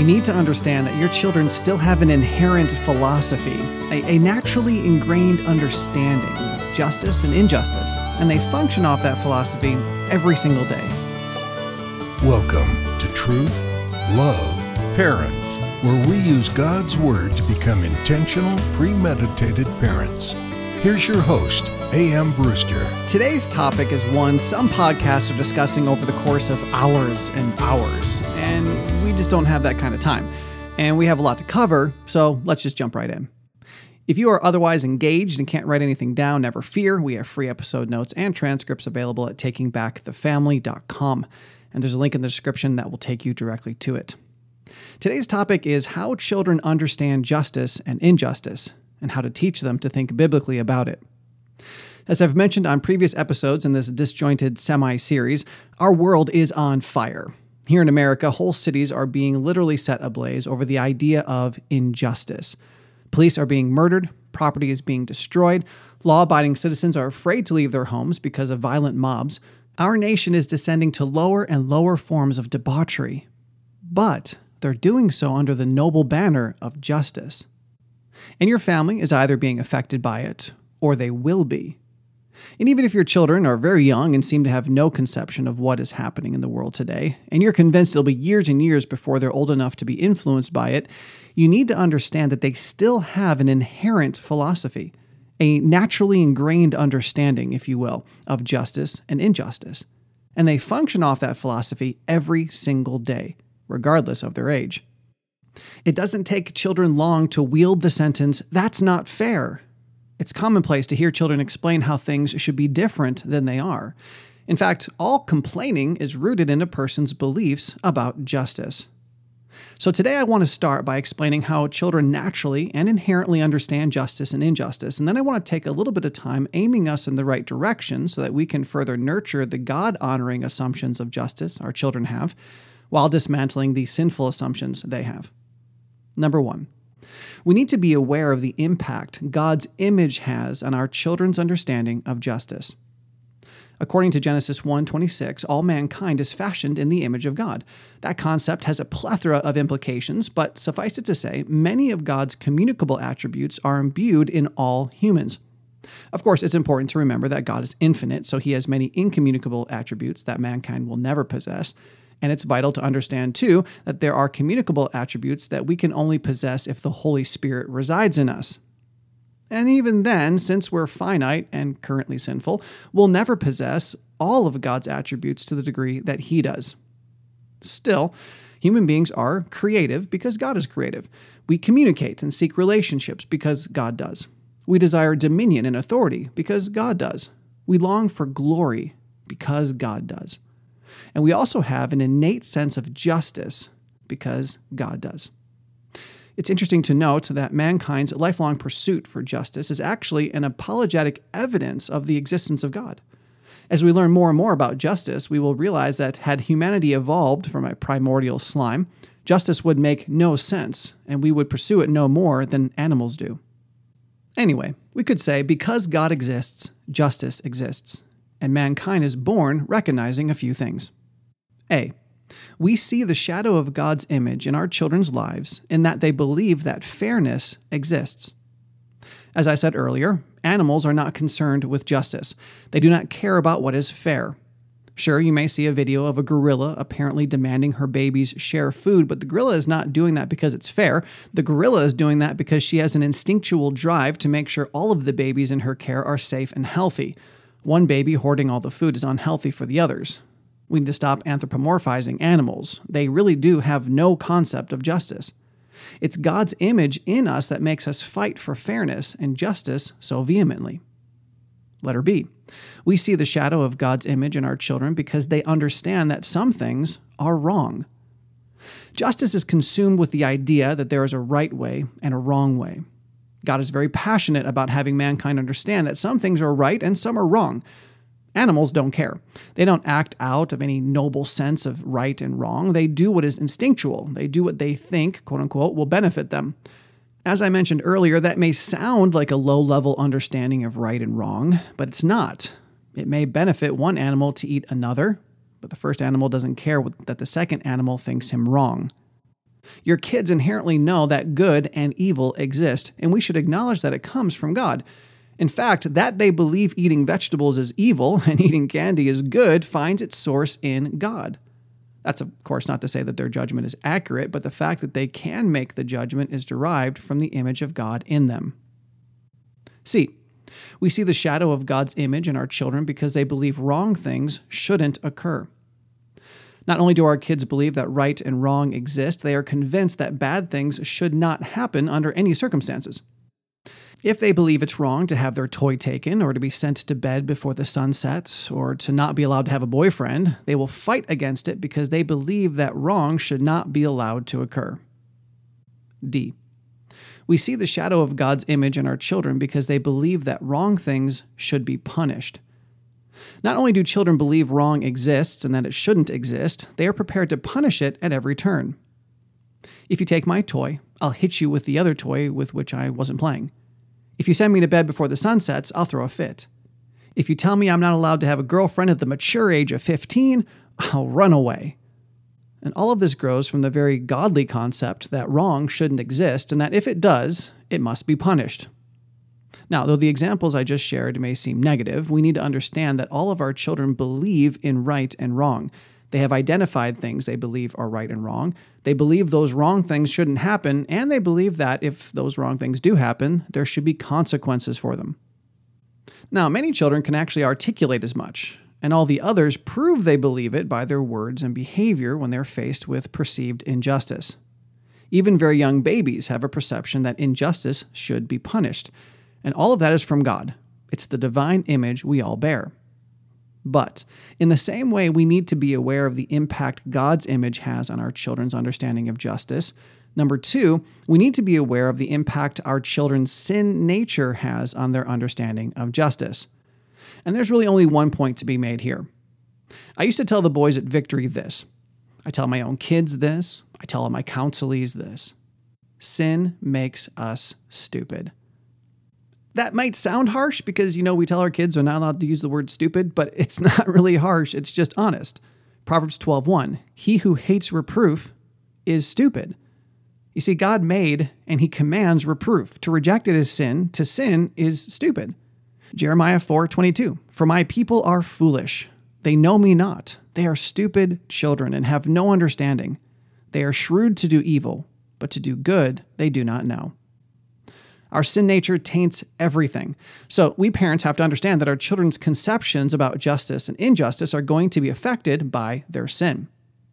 need to understand that your children still have an inherent philosophy, a naturally ingrained understanding of justice and injustice, and they function off that philosophy every single day. Welcome to Truth, Love, Parents, where we use God's Word to become intentional, premeditated parents. Here's your host, A.M. Brewster. Today's topic is one some podcasts are discussing over the course of hours and hours, and we just don't have that kind of time. And we have a lot to cover, so let's just jump right in. If you are otherwise engaged and can't write anything down, never fear. We have free episode notes and transcripts available at takingbackthefamily.com, and there's a link in the description that will take you directly to it. Today's topic is how children understand justice and injustice, and how to teach them to think biblically about it. As I've mentioned on previous episodes in this disjointed semi-series, our world is on fire. Here in America, whole cities are being literally set ablaze over the idea of injustice. Police are being murdered, property is being destroyed, law-abiding citizens are afraid to leave their homes because of violent mobs. Our nation is descending to lower and lower forms of debauchery, but they're doing so under the noble banner of justice. And your family is either being affected by it, or they will be. And even if your children are very young and seem to have no conception of what is happening in the world today, and you're convinced it'll be years and years before they're old enough to be influenced by it, you need to understand that they still have an inherent philosophy, a naturally ingrained understanding, if you will, of justice and injustice. And they function off that philosophy every single day, regardless of their age. It doesn't take children long to wield the sentence, "That's not fair." It's commonplace to hear children explain how things should be different than they are. In fact, all complaining is rooted in a person's beliefs about justice. So today I want to start by explaining how children naturally and inherently understand justice and injustice, and then I want to take a little bit of time aiming us in the right direction so that we can further nurture the God-honoring assumptions of justice our children have, while dismantling the sinful assumptions they have. Number one, we need to be aware of the impact God's image has on our children's understanding of justice. According to Genesis 1:26, all mankind is fashioned in the image of God. That concept has a plethora of implications, but suffice it to say, many of God's communicable attributes are imbued in all humans. Of course, it's important to remember that God is infinite, so he has many incommunicable attributes that mankind will never possess. And it's vital to understand, too, that there are communicable attributes that we can only possess if the Holy Spirit resides in us. And even then, since we're finite and currently sinful, we'll never possess all of God's attributes to the degree that he does. Still, human beings are creative because God is creative. We communicate and seek relationships because God does. We desire dominion and authority because God does. We long for glory because God does. And we also have an innate sense of justice because God does. It's interesting to note that mankind's lifelong pursuit for justice is actually an apologetic evidence of the existence of God. As we learn more and more about justice, we will realize that had humanity evolved from a primordial slime, justice would make no sense, and we would pursue it no more than animals do. Anyway, we could say because God exists, justice exists. And mankind is born recognizing a few things. A, we see the shadow of God's image in our children's lives in that they believe that fairness exists. As I said earlier, animals are not concerned with justice. They do not care about what is fair. Sure, you may see a video of a gorilla apparently demanding her babies share food, but the gorilla is not doing that because it's fair. The gorilla is doing that because she has an instinctual drive to make sure all of the babies in her care are safe and healthy. One baby hoarding all the food is unhealthy for the others. We need to stop anthropomorphizing animals. They really do have no concept of justice. It's God's image in us that makes us fight for fairness and justice so vehemently. Letter B. We see the shadow of God's image in our children because they understand that some things are wrong. Justice is consumed with the idea that there is a right way and a wrong way. God is very passionate about having mankind understand that some things are right and some are wrong. Animals don't care. They don't act out of any noble sense of right and wrong. They do what is instinctual. They do what they think, quote unquote, will benefit them. As I mentioned earlier, that may sound like a low-level understanding of right and wrong, but it's not. It may benefit one animal to eat another, but the first animal doesn't care that the second animal thinks him wrong. Your kids inherently know that good and evil exist, and we should acknowledge that it comes from God. In fact, that they believe eating vegetables is evil and eating candy is good finds its source in God. That's, of course, not to say that their judgment is accurate, but the fact that they can make the judgment is derived from the image of God in them. C. We see the shadow of God's image in our children because they believe wrong things shouldn't occur. Not only do our kids believe that right and wrong exist, they are convinced that bad things should not happen under any circumstances. If they believe it's wrong to have their toy taken, or to be sent to bed before the sun sets, or to not be allowed to have a boyfriend, they will fight against it because they believe that wrong should not be allowed to occur. D. We see the shadow of God's image in our children because they believe that wrong things should be punished. Not only do children believe wrong exists and that it shouldn't exist, they are prepared to punish it at every turn. If you take my toy, I'll hit you with the other toy with which I wasn't playing. If you send me to bed before the sun sets, I'll throw a fit. If you tell me I'm not allowed to have a girlfriend at the mature age of 15, I'll run away. And all of this grows from the very godly concept that wrong shouldn't exist and that if it does, it must be punished. Now, though the examples I just shared may seem negative, we need to understand that all of our children believe in right and wrong. They have identified things they believe are right and wrong. They believe those wrong things shouldn't happen, and they believe that if those wrong things do happen, there should be consequences for them. Now, many children can actually articulate as much, and all the others prove they believe it by their words and behavior when they're faced with perceived injustice. Even very young babies have a perception that injustice should be punished, and all of that is from God. It's the divine image we all bear. But in the same way, we need to be aware of the impact God's image has on our children's understanding of justice. Number two, we need to be aware of the impact our children's sin nature has on their understanding of justice. And there's really only one point to be made here. I used to tell the boys at Victory this. I tell my own kids this. I tell all my counselees this. Sin makes us stupid. That might sound harsh because, we tell our kids they're not allowed to use the word stupid, but it's not really harsh. It's just honest. Proverbs 12:1, he who hates reproof is stupid. You see, God made and he commands reproof. To reject it is sin. To sin is stupid. Jeremiah 4:22, for my people are foolish. They know me not. They are stupid children and have no understanding. They are shrewd to do evil, but to do good they do not know. Our sin nature taints everything. So we parents have to understand that our children's conceptions about justice and injustice are going to be affected by their sin.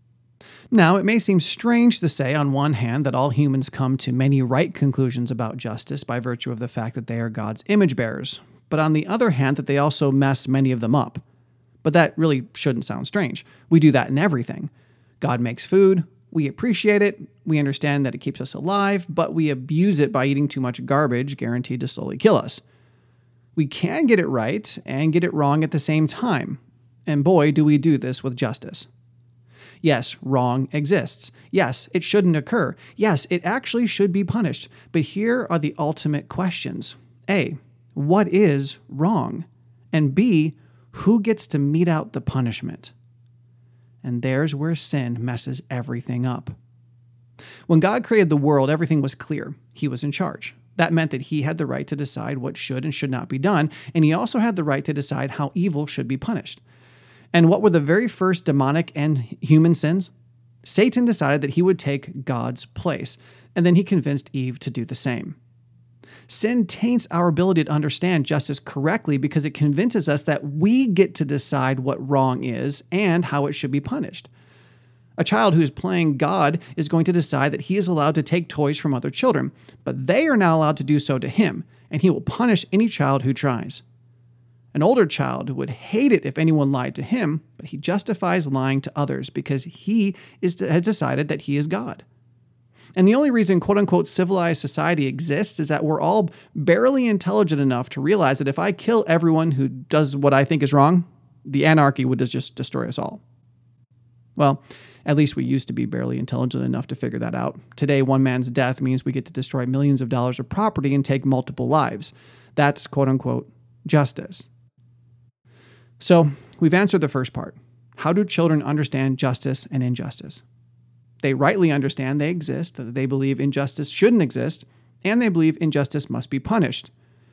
Now, it may seem strange to say, on one hand, that all humans come to many right conclusions about justice by virtue of the fact that they are God's image bearers, but on the other hand, that they also mess many of them up. But that really shouldn't sound strange. We do that in everything. God makes food. We appreciate it, we understand that it keeps us alive, but we abuse it by eating too much garbage guaranteed to slowly kill us. We can get it right and get it wrong at the same time. And boy, do we do this with justice. Yes, wrong exists. Yes, it shouldn't occur. Yes, it actually should be punished. But here are the ultimate questions. A, what is wrong? And B, who gets to mete out the punishment? And there's where sin messes everything up. When God created the world, everything was clear. He was in charge. That meant that he had the right to decide what should and should not be done, and he also had the right to decide how evil should be punished. And what were the very first demonic and human sins? Satan decided that he would take God's place, and then he convinced Eve to do the same. Sin taints our ability to understand justice correctly because it convinces us that we get to decide what wrong is and how it should be punished. A child who is playing God is going to decide that he is allowed to take toys from other children, but they are not allowed to do so to him, and he will punish any child who tries. An older child would hate it if anyone lied to him, but he justifies lying to others because he has decided that he is God. And the only reason quote-unquote civilized society exists is that we're all barely intelligent enough to realize that if I kill everyone who does what I think is wrong, the anarchy would just destroy us all. Well, at least we used to be barely intelligent enough to figure that out. Today, one man's death means we get to destroy millions of dollars of property and take multiple lives. That's quote-unquote justice. So, we've answered the first part. How do children understand justice and injustice? They rightly understand they exist, that they believe injustice shouldn't exist, and they believe injustice must be punished.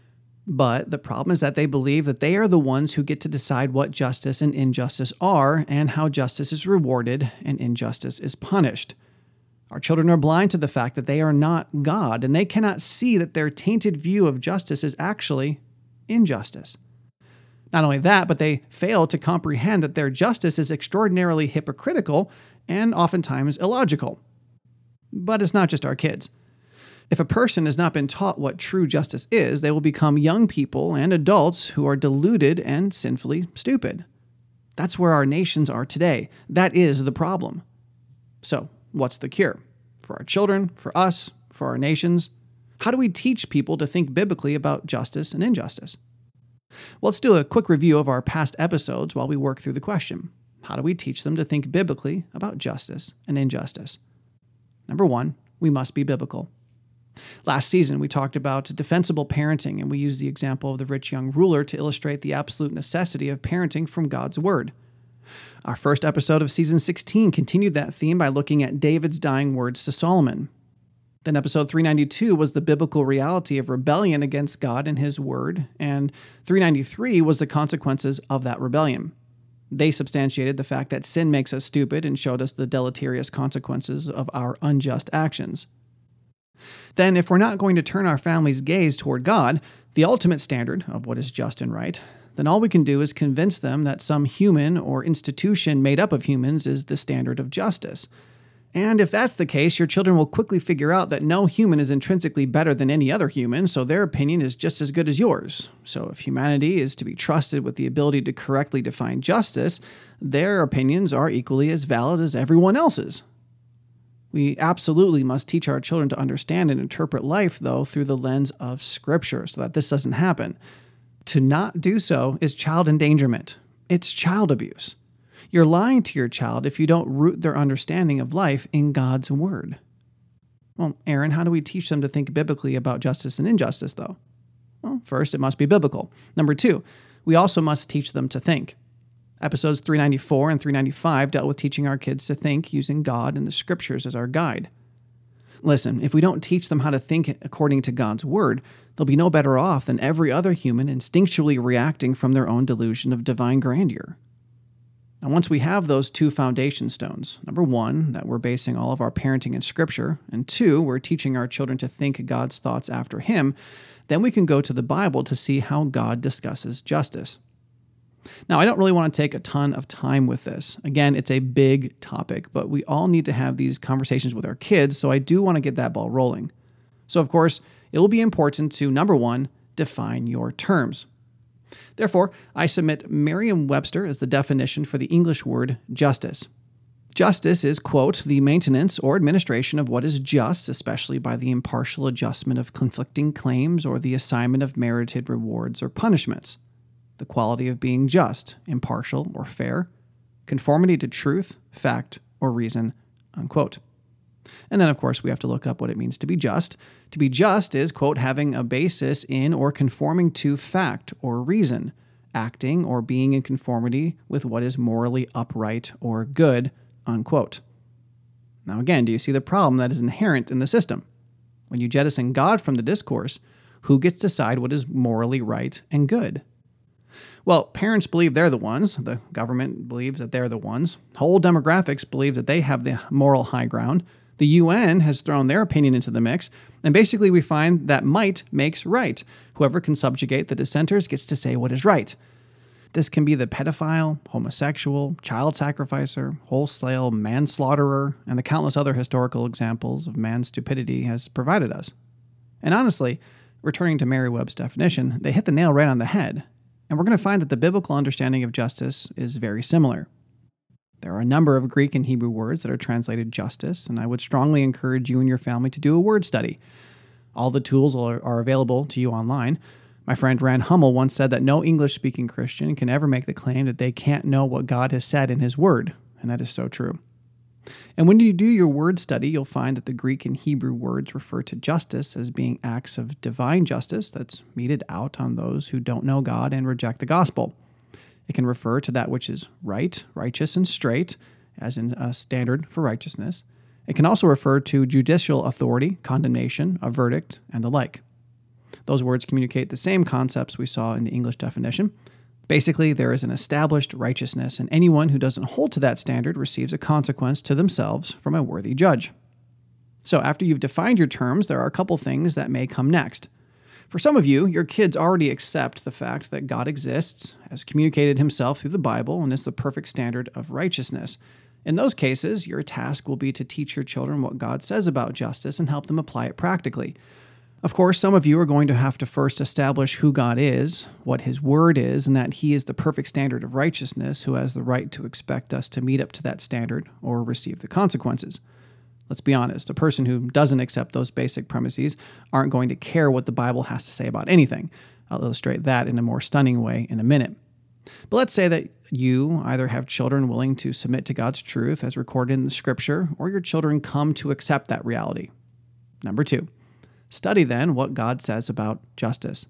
But the problem is that they believe that they are the ones who get to decide what justice and injustice are and how justice is rewarded and injustice is punished. Our children are blind to the fact that they are not God, and they cannot see that their tainted view of justice is actually injustice. Not only that, but they fail to comprehend that their justice is extraordinarily hypocritical and oftentimes illogical. But it's not just our kids. If a person has not been taught what true justice is, they will become young people and adults who are deluded and sinfully stupid. That's where our nations are today. That is the problem. So, what's the cure? For our children, for us, for our nations? How do we teach people to think biblically about justice and injustice? Well, let's do a quick review of our past episodes while we work through the question. How do we teach them to think biblically about justice and injustice? Number one, we must be biblical. Last season, we talked about defensible parenting, and we used the example of the rich young ruler to illustrate the absolute necessity of parenting from God's Word. Our first episode of Season 16 continued that theme by looking at David's dying words to Solomon. Then episode 392 was the biblical reality of rebellion against God and His Word, and 393 was the consequences of that rebellion. They substantiated the fact that sin makes us stupid and showed us the deleterious consequences of our unjust actions. Then, if we're not going to turn our family's gaze toward God, the ultimate standard of what is just and right, then all we can do is convince them that some human or institution made up of humans is the standard of justice. And if that's the case, your children will quickly figure out that no human is intrinsically better than any other human, so their opinion is just as good as yours. So if humanity is to be trusted with the ability to correctly define justice, their opinions are equally as valid as everyone else's. We absolutely must teach our children to understand and interpret life, though, through the lens of Scripture, so that this doesn't happen. To not do so is child endangerment. It's child abuse. You're lying to your child if you don't root their understanding of life in God's Word. Well, Aaron, how do we teach them to think biblically about justice and injustice, though? Well, first, it must be biblical. Number two, we also must teach them to think. Episodes 394 and 395 dealt with teaching our kids to think using God and the Scriptures as our guide. Listen, if we don't teach them how to think according to God's Word, they'll be no better off than every other human instinctually reacting from their own delusion of divine grandeur. Now, once we have those two foundation stones, number one, that we're basing all of our parenting in Scripture, and two, we're teaching our children to think God's thoughts after Him, then we can go to the Bible to see how God discusses justice. Now, I don't really want to take a ton of time with this. Again, it's a big topic, but we all need to have these conversations with our kids, so I do want to get that ball rolling. So, of course, it will be important to, number one, define your terms. Therefore, I submit Merriam-Webster as the definition for the English word justice. Justice is, quote, the maintenance or administration of what is just, especially by the impartial adjustment of conflicting claims or the assignment of merited rewards or punishments. The quality of being just, impartial, or fair, conformity to truth, fact, or reason, unquote. And then, of course, we have to look up what it means to be just. To be just is, quote, having a basis in or conforming to fact or reason, acting or being in conformity with what is morally upright or good, unquote. Now, again, do you see the problem that is inherent in the system? When you jettison God from the discourse, who gets to decide what is morally right and good? Well, parents believe they're the ones. The government believes that they're the ones. Whole demographics believe that they have the moral high ground. The UN has thrown their opinion into the mix, and basically we find that might makes right. Whoever can subjugate the dissenters gets to say what is right. This can be the pedophile, homosexual, child sacrificer, wholesale manslaughterer, and the countless other historical examples of man's stupidity has provided us. And honestly, returning to Merriam-Webster's definition, they hit the nail right on the head. And we're going to find that the biblical understanding of justice is very similar. There are a number of Greek and Hebrew words that are translated justice, and I would strongly encourage you and your family to do a word study. All the tools are available to you online. My friend Rand Hummel once said that no English-speaking Christian can ever make the claim that they can't know what God has said in His Word, and that is so true. And when you do your word study, you'll find that the Greek and Hebrew words refer to justice as being acts of divine justice that's meted out on those who don't know God and reject the gospel. It can refer to that which is right, righteous, and straight, as in a standard for righteousness. It can also refer to judicial authority, condemnation, a verdict, and the like. Those words communicate the same concepts we saw in the English definition. Basically, there is an established righteousness, and anyone who doesn't hold to that standard receives a consequence to themselves from a worthy judge. So after you've defined your terms, there are a couple things that may come next. For some of you, your kids already accept the fact that God exists, has communicated himself through the Bible, and is the perfect standard of righteousness. In those cases, your task will be to teach your children what God says about justice and help them apply it practically. Of course, some of you are going to have to first establish who God is, what his word is, and that he is the perfect standard of righteousness who has the right to expect us to meet up to that standard or receive the consequences. Let's be honest, a person who doesn't accept those basic premises aren't going to care what the Bible has to say about anything. I'll illustrate that in a more stunning way in a minute. But let's say that you either have children willing to submit to God's truth as recorded in the Scripture, or your children come to accept that reality. Number 2, study then what God says about justice.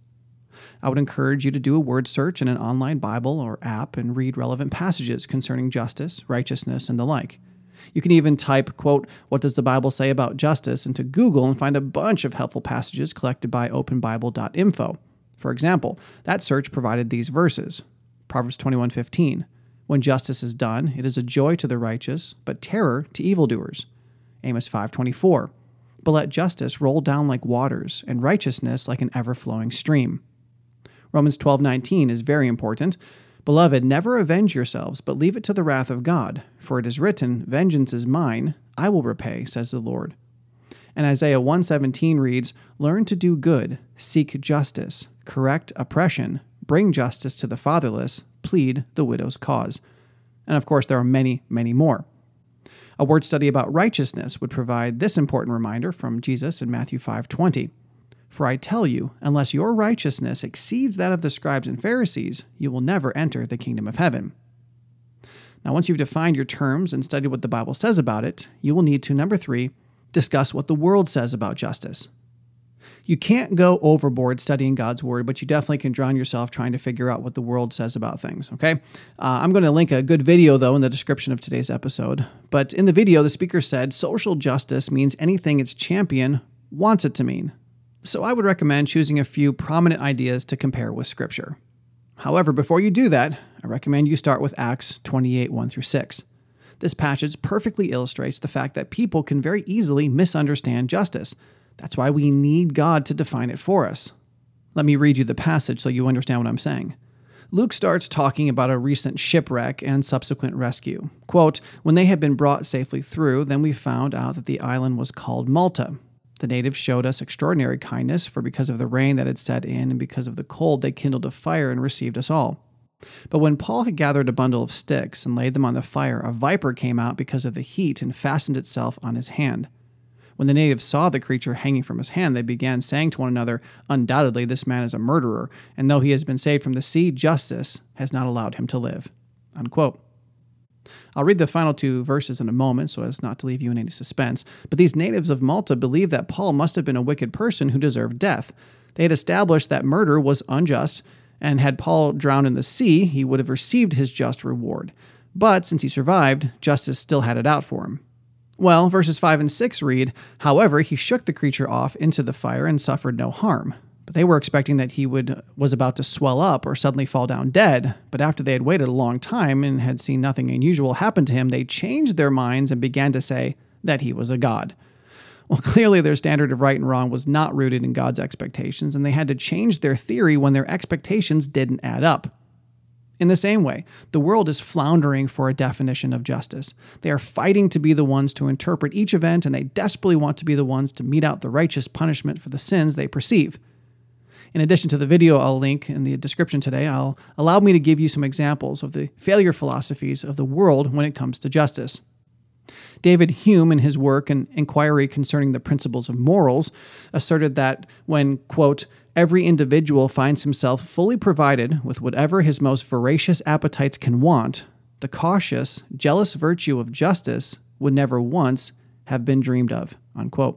I would encourage you to do a word search in an online Bible or app and read relevant passages concerning justice, righteousness, and the like. You can even type, quote, "What does the Bible say about justice?" into Google and find a bunch of helpful passages collected by openbible.info. For example, that search provided these verses. Proverbs 21:15, "When justice is done, it is a joy to the righteous, but terror to evildoers." Amos 5:24, "But let justice roll down like waters, and righteousness like an ever-flowing stream." Romans 12:19 is very important. "Beloved, never avenge yourselves, but leave it to the wrath of God. For it is written, 'Vengeance is mine, I will repay, says the Lord.'" And Isaiah 1:17 reads, "Learn to do good, seek justice, correct oppression, bring justice to the fatherless, plead the widow's cause." And of course, there are many, many more. A word study about righteousness would provide this important reminder from Jesus in Matthew 5:20. "For I tell you, unless your righteousness exceeds that of the scribes and Pharisees, you will never enter the kingdom of heaven." Now, once you've defined your terms and studied what the Bible says about it, you will need to, number 3, discuss what the world says about justice. You can't go overboard studying God's word, but you definitely can drown yourself trying to figure out what the world says about things, okay? I'm going to link a good video, though, in the description of today's episode. But in the video, the speaker said social justice means anything its champion wants it to mean. So I would recommend choosing a few prominent ideas to compare with Scripture. However, before you do that, I recommend you start with Acts 28:1-6. This passage perfectly illustrates the fact that people can very easily misunderstand justice. That's why we need God to define it for us. Let me read you the passage so you understand what I'm saying. Luke starts talking about a recent shipwreck and subsequent rescue. Quote, "When they had been brought safely through, then we found out that the island was called Malta. The natives showed us extraordinary kindness, for because of the rain that had set in and because of the cold, they kindled a fire and received us all. But when Paul had gathered a bundle of sticks and laid them on the fire, a viper came out because of the heat and fastened itself on his hand. When the natives saw the creature hanging from his hand, they began saying to one another, 'Undoubtedly this man is a murderer, and though he has been saved from the sea, justice has not allowed him to live.'" Unquote. I'll read the final 2 verses in a moment so as not to leave you in any suspense, but these natives of Malta believed that Paul must have been a wicked person who deserved death. They had established that murder was unjust, and had Paul drowned in the sea, he would have received his just reward. But since he survived, justice still had it out for him. Well, verses 5 and 6 read, "However, he shook the creature off into the fire and suffered no harm. But they were expecting that he was about to swell up or suddenly fall down dead. But after they had waited a long time and had seen nothing unusual happen to him, they changed their minds and began to say that he was a god." Well, clearly their standard of right and wrong was not rooted in God's expectations, and they had to change their theory when their expectations didn't add up. In the same way, the world is floundering for a definition of justice. They are fighting to be the ones to interpret each event, and they desperately want to be the ones to mete out the righteous punishment for the sins they perceive. In addition to the video I'll link in the description today, allow me to give you some examples of the failure philosophies of the world when it comes to justice. David Hume, in his work, An Inquiry Concerning the Principles of Morals, asserted that when, quote, "every individual finds himself fully provided with whatever his most voracious appetites can want, the cautious, jealous virtue of justice would never once have been dreamed of," unquote.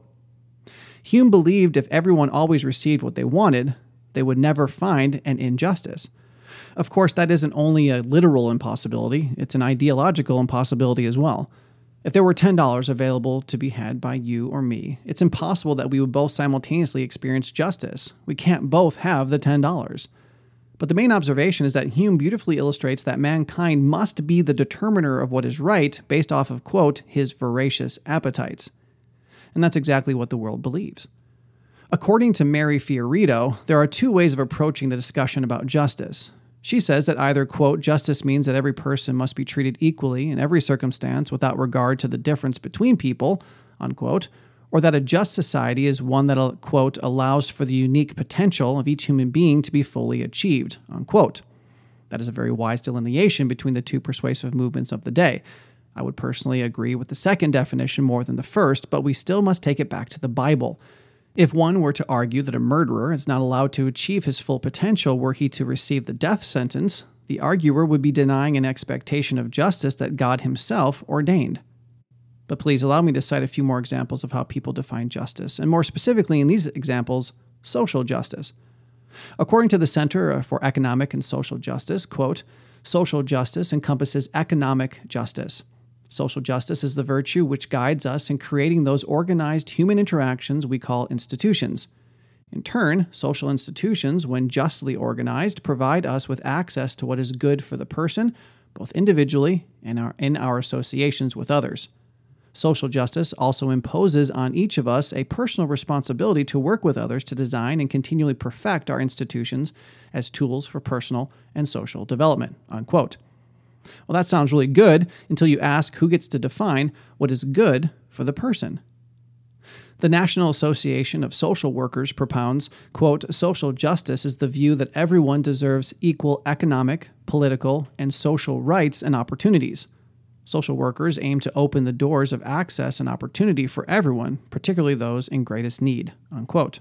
Hume believed if everyone always received what they wanted, they would never find an injustice. Of course, that isn't only a literal impossibility, it's an ideological impossibility as well. If there were $10 available to be had by you or me, it's impossible that we would both simultaneously experience justice. We can't both have the $10. But the main observation is that Hume beautifully illustrates that mankind must be the determiner of what is right based off of, quote, his voracious appetites. And that's exactly what the world believes. According to Mary Fiorito, there are two ways of approaching the discussion about justice. She says that either, quote, justice means that every person must be treated equally in every circumstance without regard to the difference between people, unquote, or that a just society is one that, quote, allows for the unique potential of each human being to be fully achieved, unquote. That is a very wise delineation between the two persuasive movements of the day. I would personally agree with the second definition more than the first, but we still must take it back to the Bible. If one were to argue that a murderer is not allowed to achieve his full potential were he to receive the death sentence, the arguer would be denying an expectation of justice that God himself ordained. But please allow me to cite a few more examples of how people define justice, and more specifically in these examples, social justice. According to the Center for Economic and Social Justice, quote, social justice encompasses economic justice. Social justice is the virtue which guides us in creating those organized human interactions we call institutions. In turn, social institutions, when justly organized, provide us with access to what is good for the person, both individually and in our associations with others. Social justice also imposes on each of us a personal responsibility to work with others to design and continually perfect our institutions as tools for personal and social development, unquote. Well, that sounds really good until you ask who gets to define what is good for the person. The National Association of Social Workers propounds, quote, social justice is the view that everyone deserves equal economic, political, and social rights and opportunities. Social workers aim to open the doors of access and opportunity for everyone, particularly those in greatest need, unquote.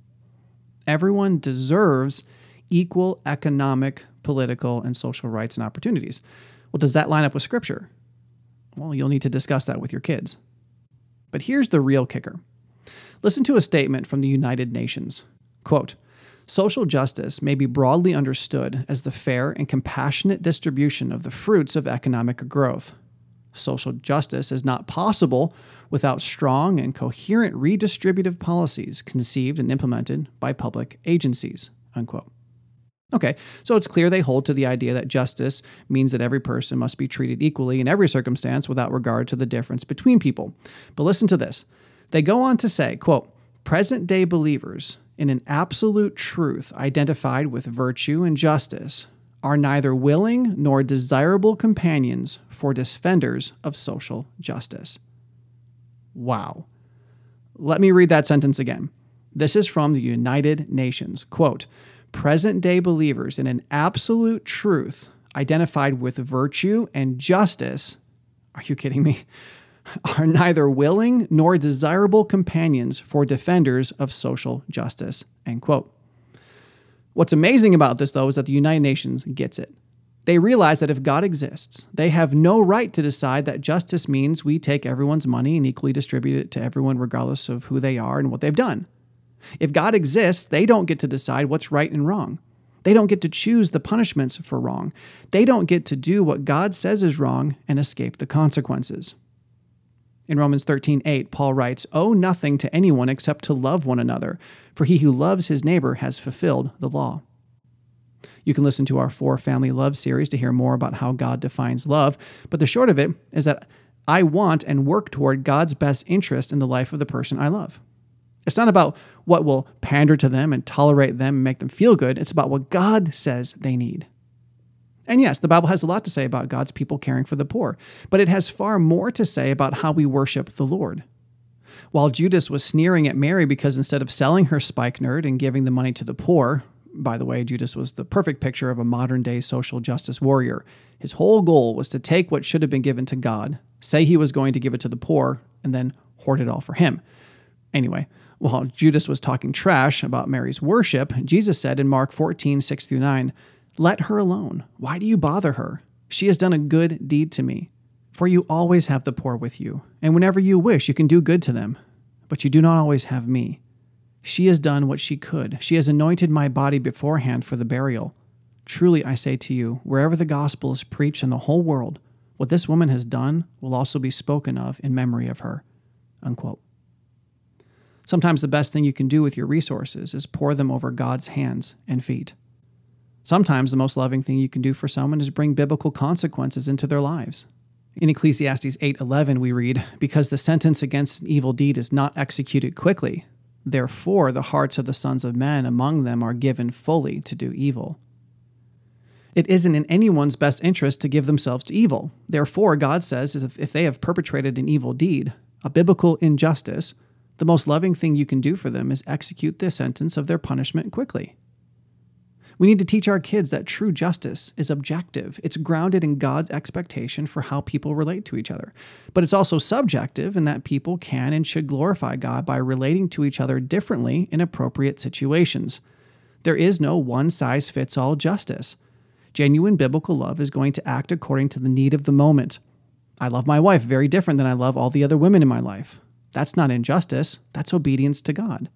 Everyone deserves equal economic, political, and social rights and opportunities. Well, does that line up with Scripture? Well, you'll need to discuss that with your kids. But here's the real kicker. Listen to a statement from the United Nations. Quote, social justice may be broadly understood as the fair and compassionate distribution of the fruits of economic growth. Social justice is not possible without strong and coherent redistributive policies conceived and implemented by public agencies, unquote. Okay, so it's clear they hold to the idea that justice means that every person must be treated equally in every circumstance without regard to the difference between people. But listen to this. They go on to say, quote, present-day believers in an absolute truth identified with virtue and justice are neither willing nor desirable companions for defenders of social justice. Wow. Let me read that sentence again. This is from the United Nations. Quote, present-day believers in an absolute truth identified with virtue and justice, are you kidding me, are neither willing nor desirable companions for defenders of social justice, end quote. What's amazing about this, though, is that the United Nations gets it. They realize that if God exists, they have no right to decide that justice means we take everyone's money and equally distribute it to everyone regardless of who they are and what they've done. If God exists, they don't get to decide what's right and wrong. They don't get to choose the punishments for wrong. They don't get to do what God says is wrong and escape the consequences. In Romans 13:8, Paul writes, owe nothing to anyone except to love one another, for he who loves his neighbor has fulfilled the law. You can listen to our 4 Family Love series to hear more about how God defines love, but the short of it is that I want and work toward God's best interest in the life of the person I love. It's not about what will pander to them and tolerate them and make them feel good. It's about what God says they need. And yes, the Bible has a lot to say about God's people caring for the poor, but it has far more to say about how we worship the Lord. While Judas was sneering at Mary because instead of selling her spikenard and giving the money to the poor, by the way, Judas was the perfect picture of a modern-day social justice warrior. His whole goal was to take what should have been given to God, say he was going to give it to the poor, and then hoard it all for him. Anyway, while Judas was talking trash about Mary's worship, Jesus said in Mark 14:6-9, let her alone. Why do you bother her? She has done a good deed to me. For you always have the poor with you, and whenever you wish, you can do good to them. But you do not always have me. She has done what she could. She has anointed my body beforehand for the burial. Truly, I say to you, wherever the gospel is preached in the whole world, What this woman has done will also be spoken of in memory of her." Unquote. Sometimes the best thing you can do with your resources is pour them over God's hands and feet. Sometimes the most loving thing you can do for someone is bring biblical consequences into their lives. In Ecclesiastes 8:11 we read, "Because the sentence against an evil deed is not executed quickly, therefore the hearts of the sons of men among them are given fully to do evil." It isn't in anyone's best interest to give themselves to evil. Therefore, God says if they have perpetrated an evil deed, a biblical injustice, the most loving thing you can do for them is execute the sentence of their punishment quickly. We need to teach our kids that true justice is objective. It's grounded in God's expectation for how people relate to each other. But it's also subjective in that people can and should glorify God by relating to each other differently in appropriate situations. There is no one-size-fits-all justice. Genuine biblical love is going to act according to the need of the moment. I love my wife very different than I love all the other women in my life. That's not injustice. That's obedience to God.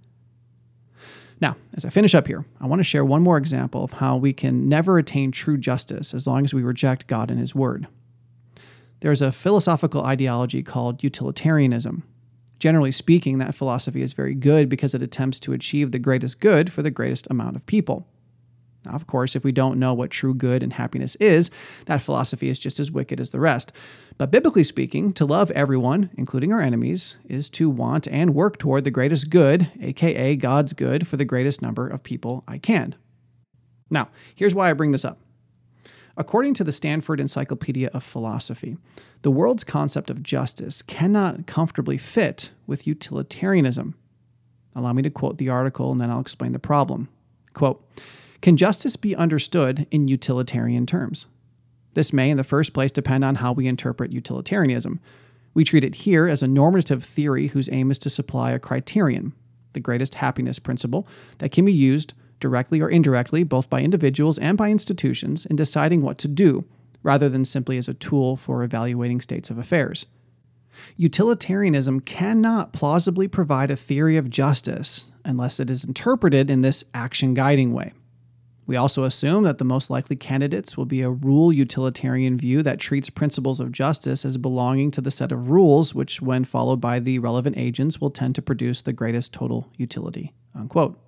Now, as I finish up here, I want to share one more example of how we can never attain true justice as long as we reject God and His Word. There's a philosophical ideology called utilitarianism. Generally speaking, that philosophy is very good because it attempts to achieve the greatest good for the greatest amount of people. Now, of course, if we don't know what true good and happiness is, that philosophy is just as wicked as the rest. But biblically speaking, to love everyone, including our enemies, is to want and work toward the greatest good, aka God's good, for the greatest number of people I can. Now, here's why I bring this up. According to the Stanford Encyclopedia of Philosophy, the world's concept of justice cannot comfortably fit with utilitarianism. Allow me to quote the article and then I'll explain the problem. Quote, "Can justice be understood in utilitarian terms? This may, in the first place, depend on how we interpret utilitarianism. We treat it here as a normative theory whose aim is to supply a criterion, the greatest happiness principle, that can be used directly or indirectly, both by individuals and by institutions, in deciding what to do, rather than simply as a tool for evaluating states of affairs. Utilitarianism cannot plausibly provide a theory of justice unless it is interpreted in this action-guiding way. We also assume that the most likely candidates will be a rule utilitarian view that treats principles of justice as belonging to the set of rules which, when followed by the relevant agents, will tend to produce the greatest total utility." Unquote.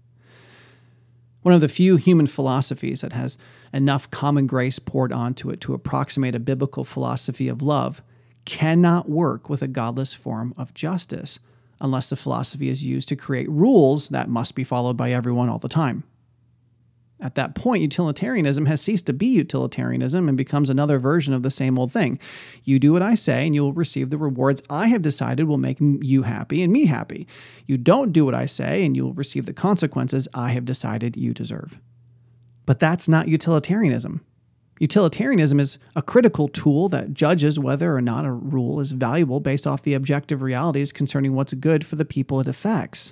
One of the few human philosophies that has enough common grace poured onto it to approximate a biblical philosophy of love cannot work with a godless form of justice unless the philosophy is used to create rules that must be followed by everyone all the time. At that point, utilitarianism has ceased to be utilitarianism and becomes another version of the same old thing. You do what I say and you will receive the rewards I have decided will make you happy and me happy. You don't do what I say and you will receive the consequences I have decided you deserve. But that's not utilitarianism. Utilitarianism is a critical tool that judges whether or not a rule is valuable based off the objective realities concerning what's good for the people it affects.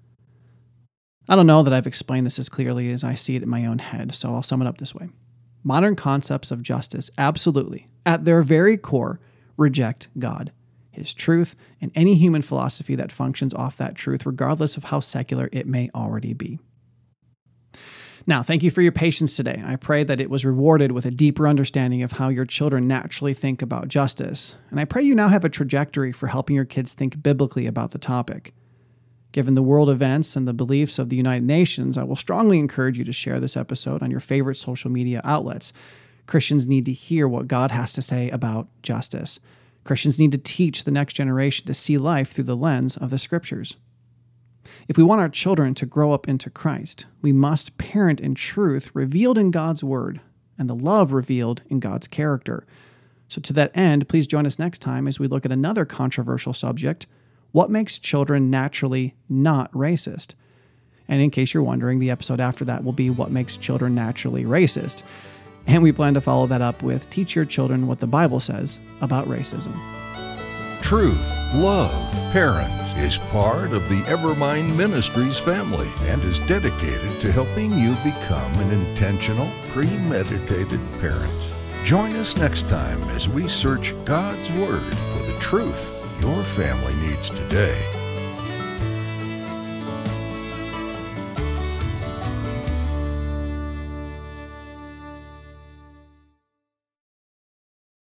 I don't know that I've explained this as clearly as I see it in my own head, so I'll sum it up this way. Modern concepts of justice absolutely, at their very core, reject God, His truth, and any human philosophy that functions off that truth, regardless of how secular it may already be. Now, thank you for your patience today. I pray that it was rewarded with a deeper understanding of how your children naturally think about justice, and I pray you now have a trajectory for helping your kids think biblically about the topic. Given the world events and the beliefs of the United Nations, I will strongly encourage you to share this episode on your favorite social media outlets. Christians need to hear what God has to say about justice. Christians need to teach the next generation to see life through the lens of the Scriptures. If we want our children to grow up into Christ, we must parent in truth revealed in God's Word and the love revealed in God's character. So to that end, please join us next time as we look at another controversial subject: what makes children naturally not racist? And in case you're wondering, the episode after that will be what makes children naturally racist. And we plan to follow that up with teach your children what the Bible says about racism. Truth, Love, Parents is part of the Evermind Ministries family and is dedicated to helping you become an intentional, premeditated parent. Join us next time as we search God's Word for the truth your family needs today.